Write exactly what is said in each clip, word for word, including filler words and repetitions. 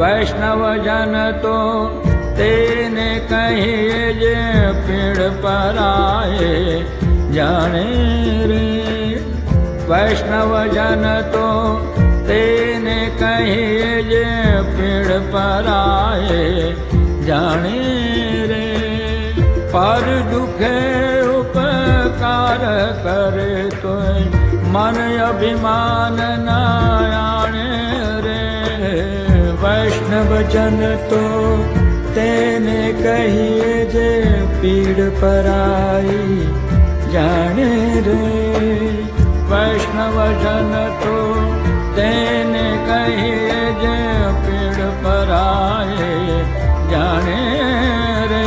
वैष्णव जन तो तेने कहिए जे पीड़ पराए जाने रे। वैष्णव जन तो तेने कहिए जे पीड़ पराए जाने रे। पर दुखे उपकार करे तो मन अभिमान न आने रे। वैष्णव जन तो तेने कहिए जे पीड़ पराई जाने रे। वैष्णव जन तो तेने कहिए जे पीड़ पराए जाने रे।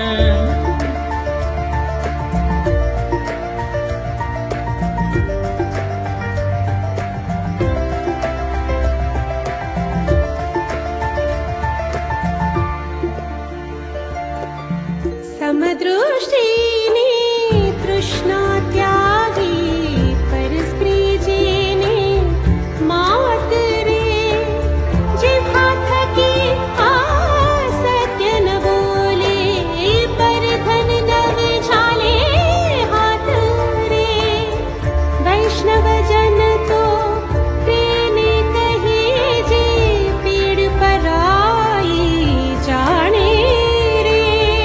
समदृष्टिने तृष्णा त्यागी परस्त्री जेने मात रे। जिह्वा थकी असत्य न बोले पर धन न विचाले हाथ रे। वैष्णव जन तो तेने कहिए जे पीड़ पराई जाने रे।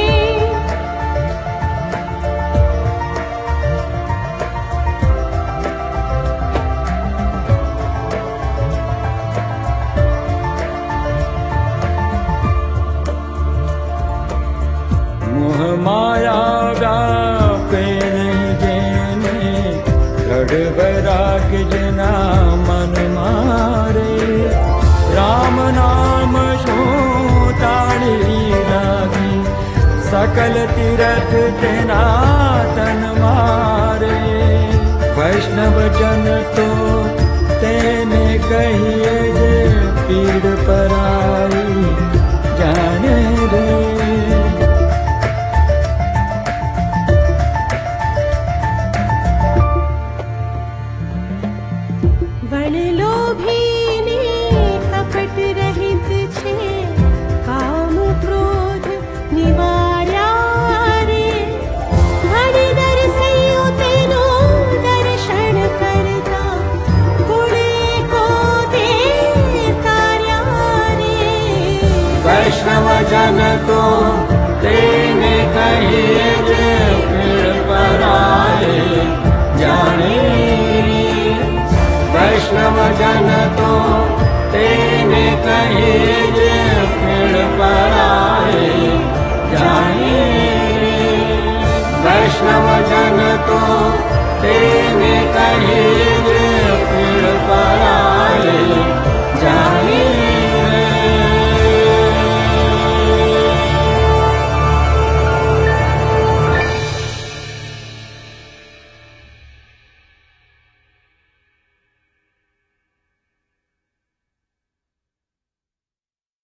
मोह माया व्यापे नहीं जेने दृढ़ वैराग जना मन मारे। राम नाम सो ताड़ी लागी सकल तीरथ तेना तन मारे। वैष्णव जन तो तेने कहिए जे पीड़ पराई जाने रे। वण लोभीने कपट रहित छे काम क्रोध निवार्या रे। घड़ी दर सैयो तेनो दर्शन करता गुणे को दे तार्या रे। वैष्णव जन तो तेने कहिए जे पीड़ पराए जाने रे। वैष्णव जन तो तेने कहिए जे पीड़ पराए जाने रे। वैष्णव जन तो तेने कहिए जे